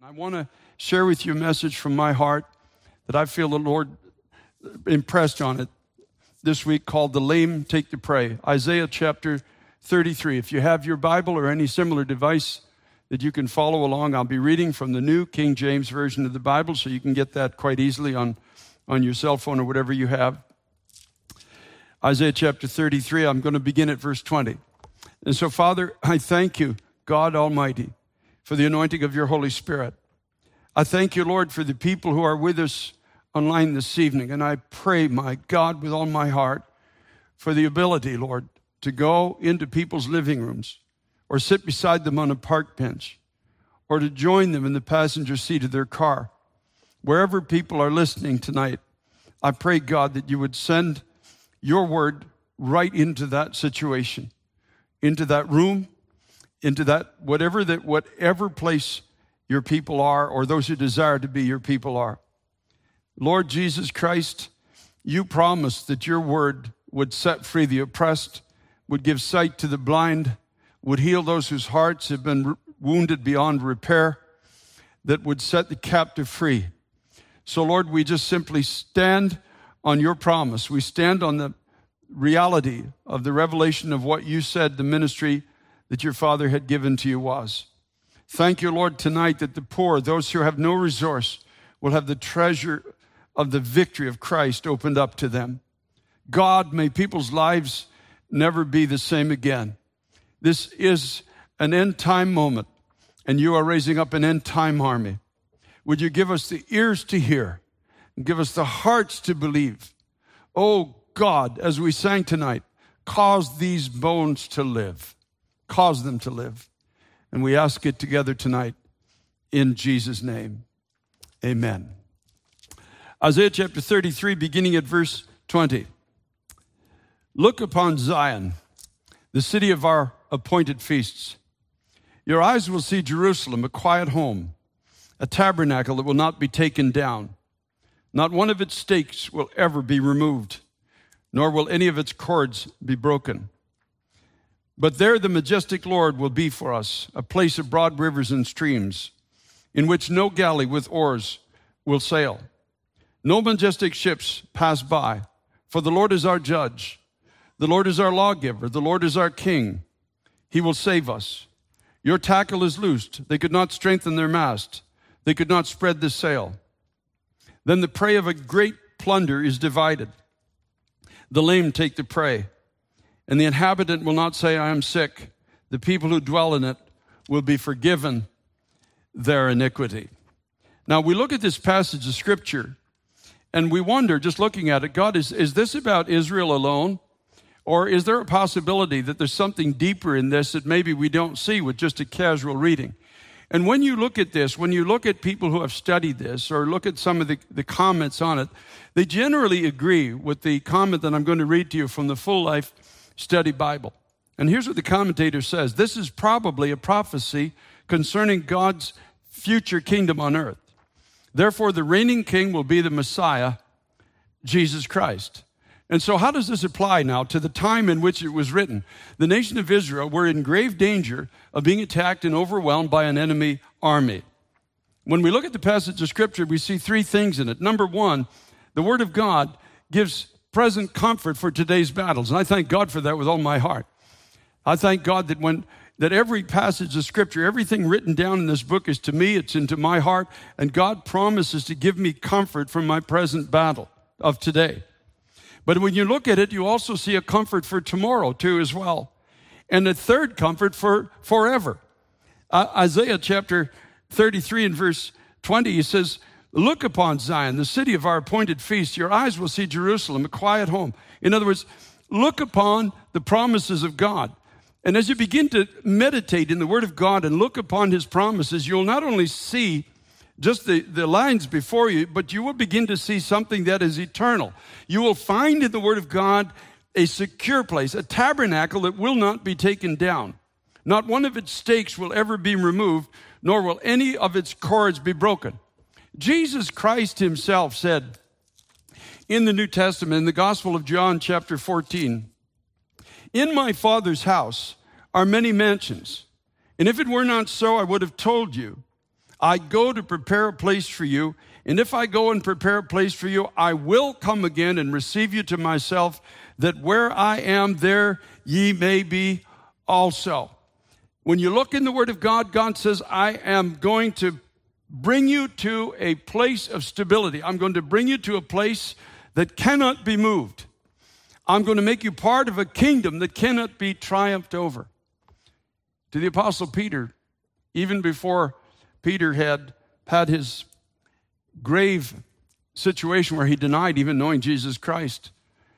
I want to share with you a message from my heart that I feel the Lord impressed on it this week, called The Lame Take to Pray. Isaiah chapter 33. If you have your Bible or any similar device that you can follow along, I'll be reading from the New King James Version of the Bible, so you can get that quite easily on your cell phone or whatever you have. Isaiah chapter 33, I'm going to begin at verse 20. And so, Father, I thank you, God Almighty, for the anointing of your Holy Spirit. I thank you, Lord, for the people who are with us online this evening. And I pray, my God, with all my heart, for the ability, Lord, to go into people's living rooms or sit beside them on a park bench or to join them in the passenger seat of their car. Wherever people are listening tonight, I pray, God, that you would send your word right into that situation, into that room, into that whatever place your people are, or those who desire to be your people are. Lord Jesus Christ, you promised that your word would set free the oppressed, would give sight to the blind, would heal those whose hearts have been wounded beyond repair, that would set the captive free. So, Lord, we just simply stand on your promise. We stand on the reality of the revelation of what you said the ministry that your Father had given to you was. Thank you, Lord, tonight that the poor, those who have no resource, will have the treasure of the victory of Christ opened up to them. God, may people's lives never be the same again. This is an end-time moment, and you are raising up an end-time army. Would you give us the ears to hear and give us the hearts to believe? Oh, God, as we sang tonight, cause these bones to live. Cause them to live. And we ask it together tonight in Jesus' name. Amen. Isaiah chapter 33, beginning at verse 20. Look upon Zion, the city of our appointed feasts. Your eyes will see Jerusalem, a quiet home, a tabernacle that will not be taken down. Not one of its stakes will ever be removed, nor will any of its cords be broken. But there the majestic Lord will be for us, a place of broad rivers and streams, in which no galley with oars will sail. No majestic ships pass by, for the Lord is our judge. The Lord is our lawgiver. The Lord is our king. He will save us. Your tackle is loosed. They could not strengthen their mast. They could not spread the sail. Then the prey of a great plunder is divided. The lame take the prey, and the inhabitant will not say, I am sick. The people who dwell in it will be forgiven their iniquity. Now, we look at this passage of Scripture, and we wonder, just looking at it, God, is this about Israel alone? Or is there a possibility that there's something deeper in this that maybe we don't see with just a casual reading? And when you look at this, when you look at people who have studied this or look at some of the comments on it, they generally agree with the comment that I'm going to read to you from the Full Life Study Bible. And here's what the commentator says. This is probably a prophecy concerning God's future kingdom on earth. Therefore, the reigning king will be the Messiah, Jesus Christ. And so how does this apply now to the time in which it was written? The nation of Israel were in grave danger of being attacked and overwhelmed by an enemy army. When we look at the passage of Scripture, we see three things in it. Number one, the Word of God gives present comfort for today's battles. And I thank God for that with all my heart. I thank God that every passage of Scripture, everything written down in this book is to me, it's into my heart, and God promises to give me comfort from my present battle of today. But when you look at it, you also see a comfort for tomorrow too as well. And a third comfort for forever. Isaiah chapter 33 and verse 20, he says, look upon Zion, the city of our appointed feast. Your eyes will see Jerusalem, a quiet home. In other words, look upon the promises of God. And as you begin to meditate in the Word of God and look upon His promises, you'll not only see just the lines before you, but you will begin to see something that is eternal. You will find in the Word of God a secure place, a tabernacle that will not be taken down. Not one of its stakes will ever be removed, nor will any of its cords be broken. Jesus Christ Himself said in the New Testament, in the Gospel of John chapter 14, in my Father's house are many mansions, and if it were not so, I would have told you. I go to prepare a place for you, and if I go and prepare a place for you, I will come again and receive you to myself, that where I am, there ye may be also. When you look in the Word of God, God says, I am going to bring you to a place of stability. I'm going to bring you to a place that cannot be moved. I'm going to make you part of a kingdom that cannot be triumphed over. To the Apostle Peter, even before Peter had his grave situation where he denied even knowing Jesus Christ,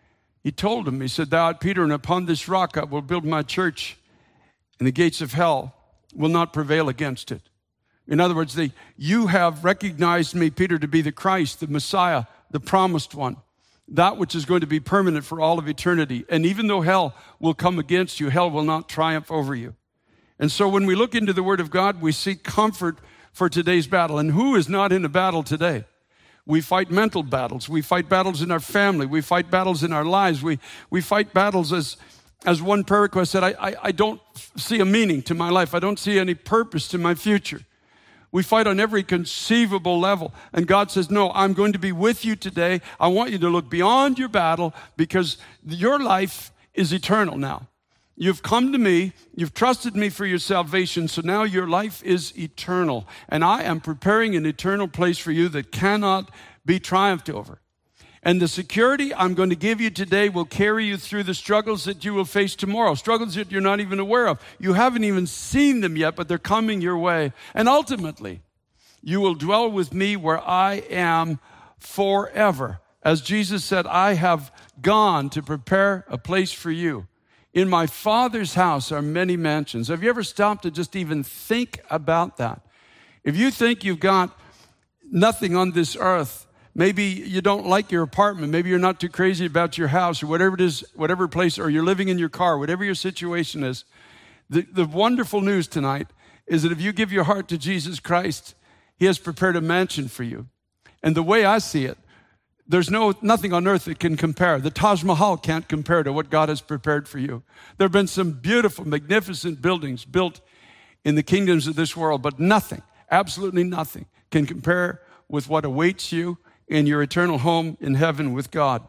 he told him, he said, thou art Peter, and upon this rock I will build my church, and the gates of hell will not prevail against it. In other words, you have recognized me, Peter, to be the Christ, the Messiah, the promised one, that which is going to be permanent for all of eternity. And even though hell will come against you, hell will not triumph over you. And so when we look into the Word of God, we seek comfort for today's battle. And who is not in a battle today? We fight mental battles. We fight battles in our family. We fight battles in our lives. We fight battles as one prayer request said, I don't see a meaning to my life. I don't see any purpose to my future. We fight on every conceivable level. And God says, no, I'm going to be with you today. I want you to look beyond your battle because your life is eternal now. You've come to me, you've trusted me for your salvation, so now your life is eternal. And I am preparing an eternal place for you that cannot be triumphed over. And the security I'm going to give you today will carry you through the struggles that you will face tomorrow, struggles that you're not even aware of. You haven't even seen them yet, but they're coming your way. And ultimately, you will dwell with me where I am forever. As Jesus said, I have gone to prepare a place for you. In my Father's house are many mansions. Have you ever stopped to just even think about that? If you think you've got nothing on this earth, maybe you don't like your apartment, maybe you're not too crazy about your house or whatever it is, whatever place, or you're living in your car, whatever your situation is, the wonderful news tonight is that if you give your heart to Jesus Christ, He has prepared a mansion for you. And the way I see it, there's nothing on earth that can compare. The Taj Mahal can't compare to what God has prepared for you. There have been some beautiful, magnificent buildings built in the kingdoms of this world, but nothing, absolutely nothing, can compare with what awaits you in your eternal home in heaven with God.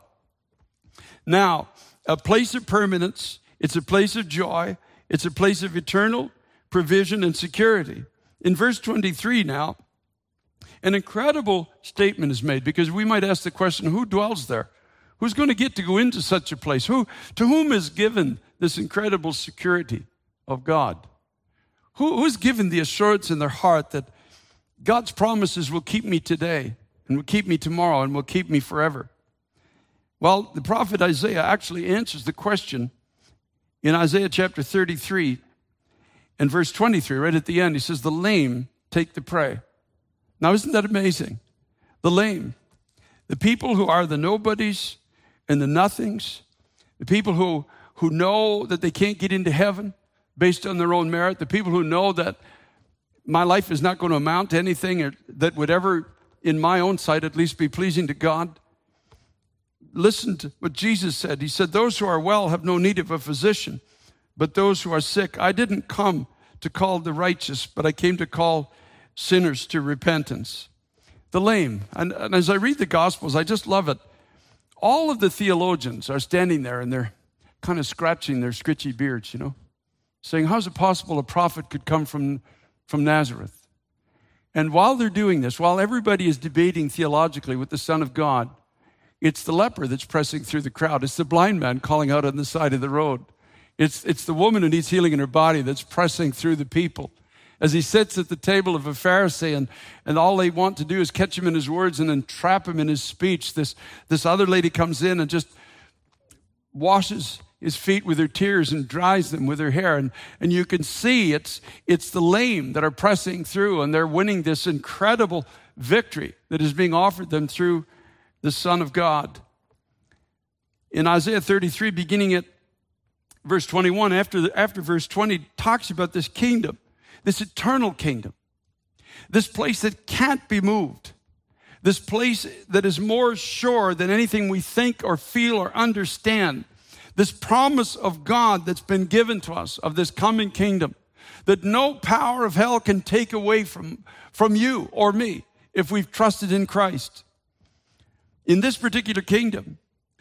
Now, a place of permanence, it's a place of joy, it's a place of eternal provision and security. In verse 23 now, an incredible statement is made because we might ask the question, who dwells there? Who's going to get to go into such a place? To whom is given this incredible security of God? Who's given the assurance in their heart that God's promises will keep me today and will keep me tomorrow and will keep me forever? Well, the prophet Isaiah actually answers the question in Isaiah chapter 33 and verse 23, right at the end. He says, the lame take the prey. Now, isn't that amazing? The lame, the people who are the nobodies and the nothings, the people who know that they can't get into heaven based on their own merit, the people who know that my life is not going to amount to anything that would ever, in my own sight, at least be pleasing to God. Listen to what Jesus said. He said, those who are well have no need of a physician, but those who are sick. I didn't come to call the righteous, but I came to call sinners to repentance. The lame. And as I read the Gospels, I just love it. All of the theologians are standing there and they're kind of scratching their scritchy beards, saying, how's it possible a prophet could come from Nazareth? And while they're doing this, while everybody is debating theologically with the Son of God, it's the leper that's pressing through the crowd. It's the blind man calling out on the side of the road. It's the woman who needs healing in her body that's pressing through the people. As he sits at the table of a Pharisee and all they want to do is catch him in his words and then trap him in his speech, this other lady comes in and just washes his feet with her tears and dries them with her hair. And you can see it's the lame that are pressing through and they're winning this incredible victory that is being offered them through the Son of God. In Isaiah 33, beginning at verse 21, after verse 20, talks about this kingdom, this eternal kingdom, this place that can't be moved, this place that is more sure than anything we think or feel or understand, this promise of God that's been given to us of this coming kingdom, that no power of hell can take away from you or me if we've trusted in Christ. In this particular kingdom,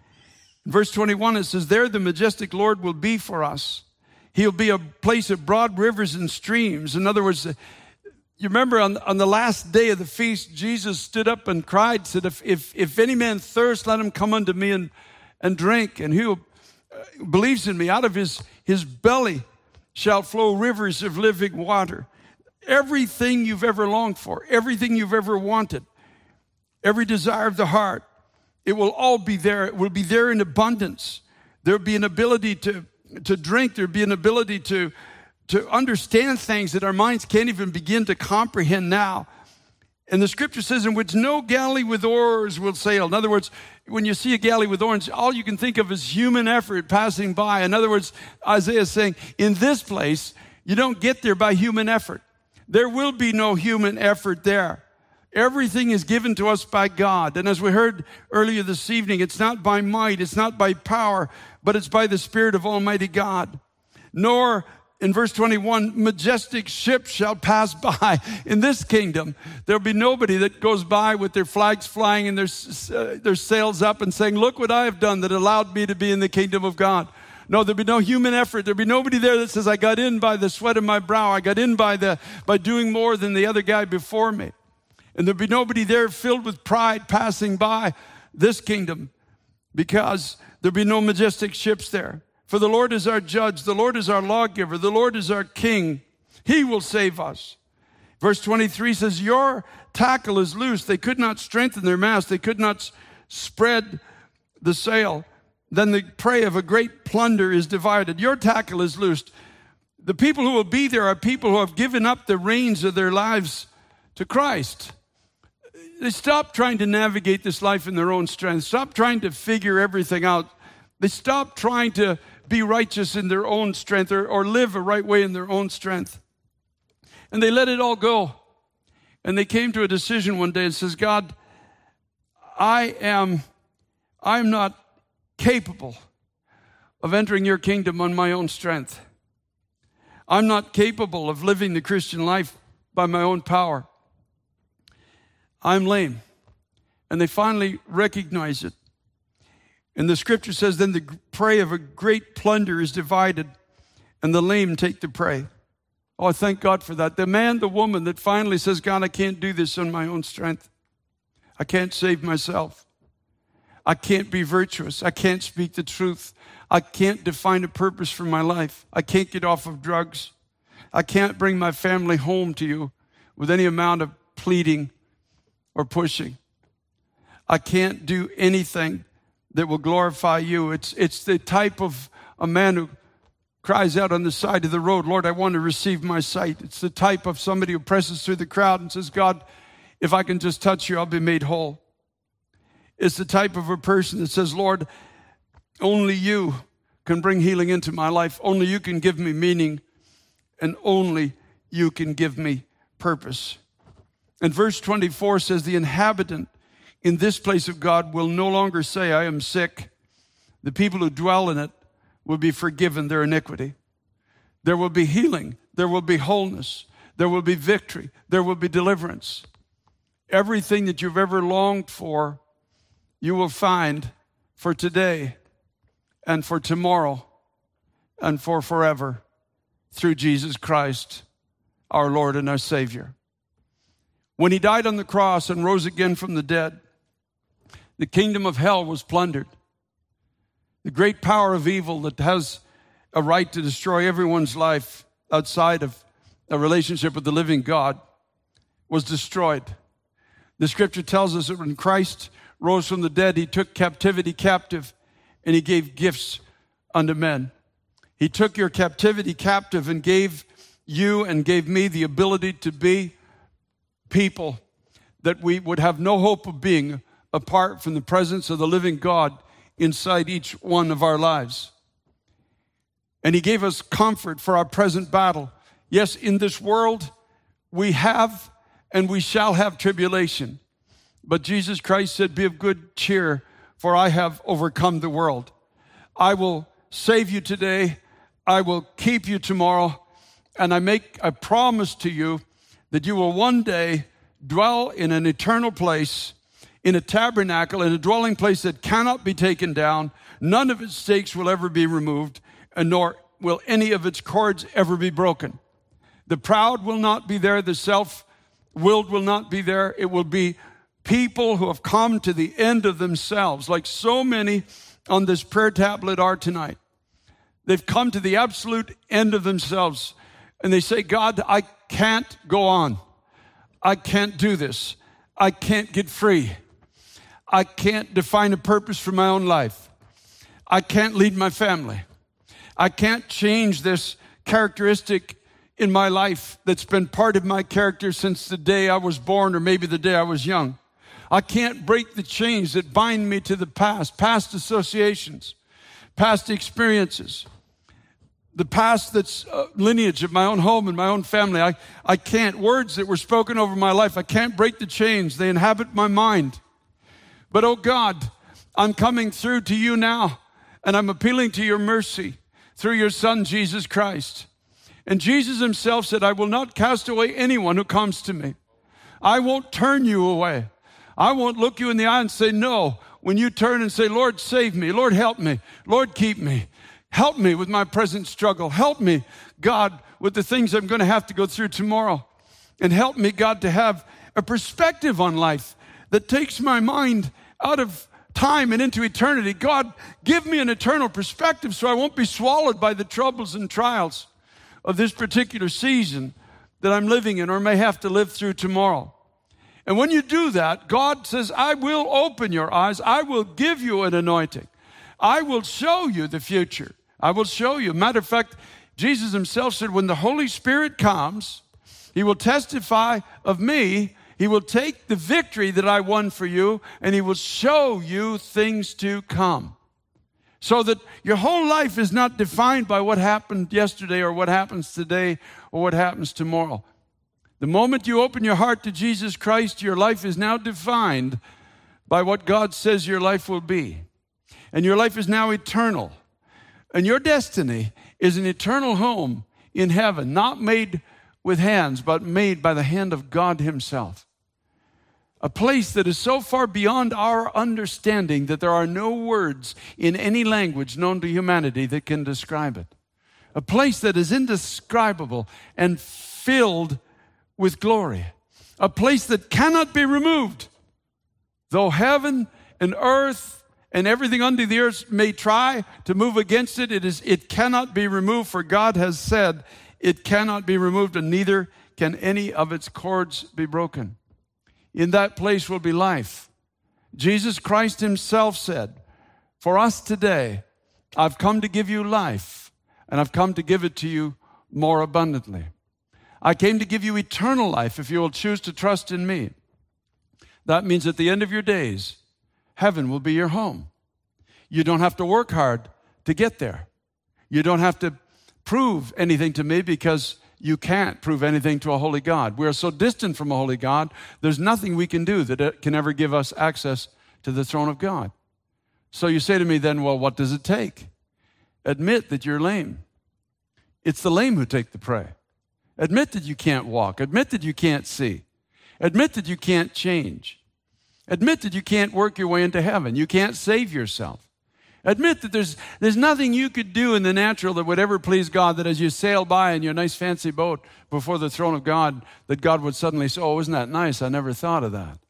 in verse 21, it says, there the majestic Lord will be for us. He'll be a place of broad rivers and streams. In other words, you remember on the last day of the feast, Jesus stood up and cried, said, if any man thirst, let him come unto me and drink. And who believes in me, out of his belly shall flow rivers of living water. Everything you've ever longed for, everything you've ever wanted, every desire of the heart, it will all be there. It will be there in abundance. There'll be an ability to drink. There'll be an ability to understand things that our minds can't even begin to comprehend now. And the scripture says, in which no galley with oars will sail. In other words, when you see a galley with oars, all you can think of is human effort passing by. In other words, Isaiah is saying, in this place, you don't get there by human effort. There will be no human effort there. Everything is given to us by God. And as we heard earlier this evening, it's not by might, it's not by power, but it's by the Spirit of Almighty God. Nor, in verse 21, majestic ships shall pass by. In this kingdom, there'll be nobody that goes by with their flags flying and their sails up and saying, look what I have done that allowed me to be in the kingdom of God. No, there'll be no human effort. There'll be nobody there that says, I got in by the sweat of my brow. I got in by doing more than the other guy before me. And there'll be nobody there filled with pride passing by this kingdom, because there'll be no majestic ships there. For the Lord is our judge. The Lord is our lawgiver. The Lord is our king. He will save us. Verse 23 says, your tackle is loose. They could not strengthen their mast. They could not spread the sail. Then the prey of a great plunder is divided. Your tackle is loosed. The people who will be there are people who have given up the reins of their lives to Christ. They stop trying to navigate this life in their own strength. Stop trying to figure everything out. They stop trying to be righteous in their own strength or live a right way in their own strength. And they let it all go. And they came to a decision one day and says, God, I'm not capable of entering your kingdom on my own strength. I'm not capable of living the Christian life by my own power. I'm lame. And they finally recognize it. And the scripture says, then the prey of a great plunder is divided, and the lame take the prey. Oh, I thank God for that. The man, the woman that finally says, God, I can't do this on my own strength. I can't save myself. I can't be virtuous. I can't speak the truth. I can't define a purpose for my life. I can't get off of drugs. I can't bring my family home to you with any amount of pleading or pushing. I can't do anything that will glorify you. It's the type of a man who cries out on the side of the road, Lord, I want to receive my sight. It's the type of somebody who presses through the crowd and says, God, if I can just touch you, I'll be made whole. It's the type of a person that says, Lord, only you can bring healing into my life. Only you can give me meaning, and only you can give me purpose. And verse 24 says, the inhabitant in this place of God will no longer say, I am sick. The people who dwell in it will be forgiven their iniquity. There will be healing. There will be wholeness. There will be victory. There will be deliverance. Everything that you've ever longed for, you will find for today and for tomorrow and for forever through Jesus Christ, our Lord and our Savior. When he died on the cross and rose again from the dead, the kingdom of hell was plundered. The great power of evil that has a right to destroy everyone's life outside of a relationship with the living God was destroyed. The scripture tells us that when Christ rose from the dead, he took captivity captive and he gave gifts unto men. He took your captivity captive and gave you and gave me the ability to be people that we would have no hope of being apart from the presence of the living God inside each one of our lives. And he gave us comfort for our present battle. Yes, in this world we have and we shall have tribulation. But Jesus Christ said, be of good cheer, for I have overcome the world. I will save you today. I will keep you tomorrow. and I make a promise to you that you will one day dwell in an eternal place, in a tabernacle, in a dwelling place that cannot be taken down. None of its stakes will ever be removed, and nor will any of its cords ever be broken. The proud will not be there. The self-willed will not be there. It will be people who have come to the end of themselves, like so many on this prayer tablet are tonight. They've come to the absolute end of themselves, and they say, God, I can't go on. I can't do this. I can't get free. I can't define a purpose for my own life. I can't lead my family. I can't change this characteristic in my life that's been part of my character since the day I was born, or maybe the day I was young. I can't break the chains that bind me to the past associations, past experiences, the past that's lineage of my own home and my own family. I can't. Words that were spoken over my life, I can't break the chains. They inhabit my mind. But, oh God, I'm coming through to you now, and I'm appealing to your mercy through your Son, Jesus Christ. And Jesus himself said, I will not cast away anyone who comes to me. I won't turn you away. I won't look you in the eye and say no. When you turn and say, Lord, save me. Lord, help me. Lord, keep me. Help me with my present struggle. Help me, God, with the things I'm going to have to go through tomorrow. And help me, God, to have a perspective on life that takes my mind out of time and into eternity. God, give me an eternal perspective so I won't be swallowed by the troubles and trials of this particular season that I'm living in or may have to live through tomorrow. And when you do that, God says, I will open your eyes. I will give you an anointing. I will show you the future. I will show you. Matter of fact, Jesus himself said, when the Holy Spirit comes, he will testify of me. He will take the victory that I won for you, and he will show you things to come. So that your whole life is not defined by what happened yesterday or what happens today or what happens tomorrow. The moment you open your heart to Jesus Christ, your life is now defined by what God says your life will be. And your life is now eternal. And your destiny is an eternal home in heaven, not made with hands, but made by the hand of God himself. A place that is so far beyond our understanding that there are no words in any language known to humanity that can describe it. A place that is indescribable and filled with glory. A place that cannot be removed. Though heaven and earth and everything under the earth may try to move against it, it cannot be removed, for God has said it cannot be removed, and neither can any of its cords be broken. In that place will be life. Jesus Christ himself said, for us today, I've come to give you life, and I've come to give it to you more abundantly. I came to give you eternal life if you will choose to trust in me. That means at the end of your days, heaven will be your home. You don't have to work hard to get there. You don't have to prove anything to me because you can't prove anything to a holy God. We are so distant from a holy God, there's nothing we can do that can ever give us access to the throne of God. So you say to me then, well, what does it take? Admit that you're lame. It's the lame who take the prey. Admit that you can't walk. Admit that you can't see. Admit that you can't change. Admit that you can't work your way into heaven. You can't save yourself. Admit that there's nothing you could do in the natural that would ever please God, that as you sail by in your nice fancy boat before the throne of God, that God would suddenly say, oh, isn't that nice? I never thought of that.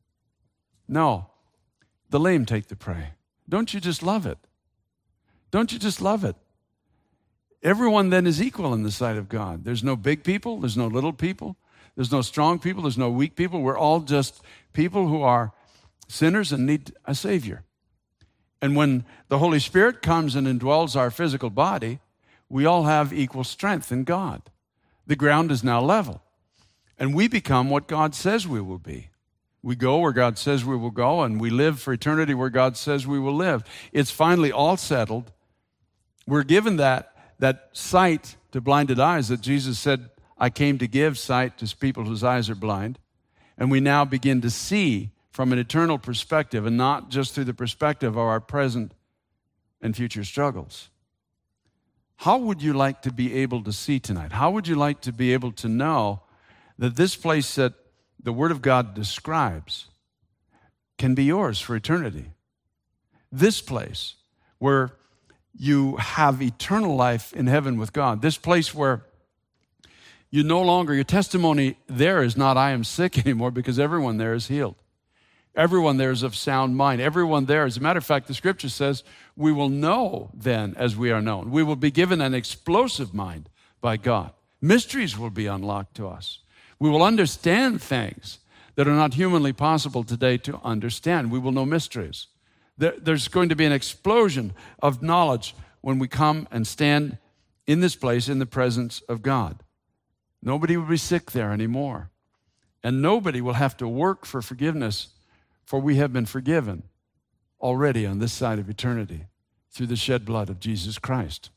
No. The lame take the prey. Don't you just love it? Don't you just love it? Everyone then is equal in the sight of God. There's no big people. There's no little people. There's no strong people. There's no weak people. We're all just people who are sinners and need a Savior. And when the Holy Spirit comes and indwells our physical body, we all have equal strength in God. The ground is now level. And we become what God says we will be. We go where God says we will go, and we live for eternity where God says we will live. It's finally all settled. We're given that sight to blinded eyes that Jesus said, I came to give sight to people whose eyes are blind. And we now begin to see from an eternal perspective and not just through the perspective of our present and future struggles. How would you like to be able to see tonight? How would you like to be able to know that this place that the Word of God describes can be yours for eternity? This place where you have eternal life in heaven with God. This place where you no longer, your testimony there is not I am sick anymore, because everyone there is healed. Everyone there is of sound mind. Everyone there, as a matter of fact, the Scripture says, we will know then as we are known. We will be given an explosive mind by God. Mysteries will be unlocked to us. We will understand things that are not humanly possible today to understand. We will know mysteries. There's going to be an explosion of knowledge when we come and stand in this place in the presence of God. Nobody will be sick there anymore. And nobody will have to work for forgiveness, for we have been forgiven already on this side of eternity through the shed blood of Jesus Christ.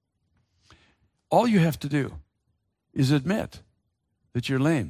All you have to do is admit that you're lame.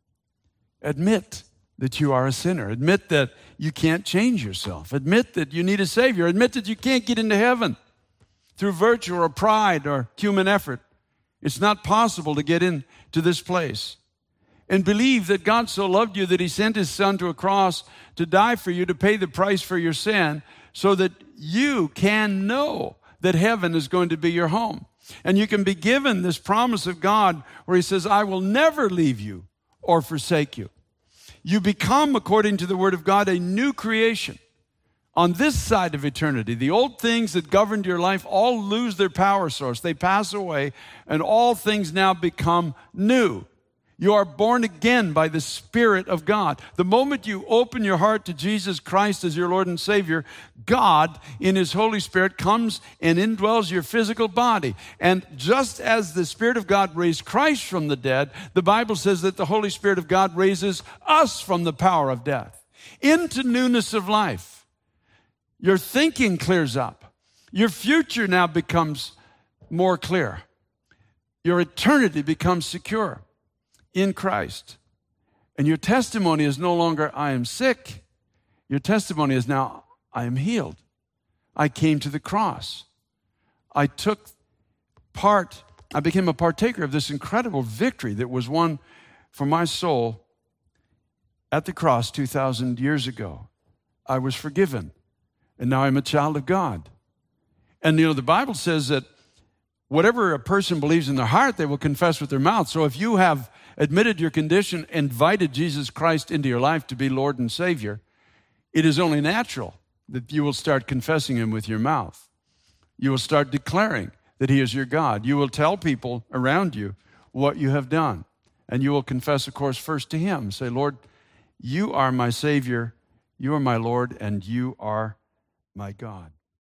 Admit that you are a sinner. Admit that you can't change yourself. Admit that you need a Savior. Admit that you can't get into heaven through virtue or pride or human effort. It's not possible to get into this place. And believe that God so loved you that He sent His Son to a cross to die for you, to pay the price for your sin, so that you can know that heaven is going to be your home. And you can be given this promise of God where He says, I will never leave you or forsake you. You become, according to the Word of God, a new creation. On this side of eternity, the old things that governed your life all lose their power source. They pass away, and all things now become new. You are born again by the Spirit of God. The moment you open your heart to Jesus Christ as your Lord and Savior, God, in His Holy Spirit, comes and indwells your physical body. And just as the Spirit of God raised Christ from the dead, the Bible says that the Holy Spirit of God raises us from the power of death into newness of life. Your thinking clears up. Your future now becomes more clear. Your eternity becomes secure in Christ. And your testimony is no longer, I am sick. Your testimony is now, I am healed. I came to the cross. I took part, I became a partaker of this incredible victory that was won for my soul at the cross 2,000 years ago. I was forgiven, and now I'm a child of God. And the Bible says that whatever a person believes in their heart, they will confess with their mouth. So if you have admitted your condition, invited Jesus Christ into your life to be Lord and Savior, it is only natural that you will start confessing Him with your mouth. You will start declaring that He is your God. You will tell people around you what you have done. And you will confess, of course, first to Him. Say, Lord, You are my Savior, You are my Lord, and You are my God.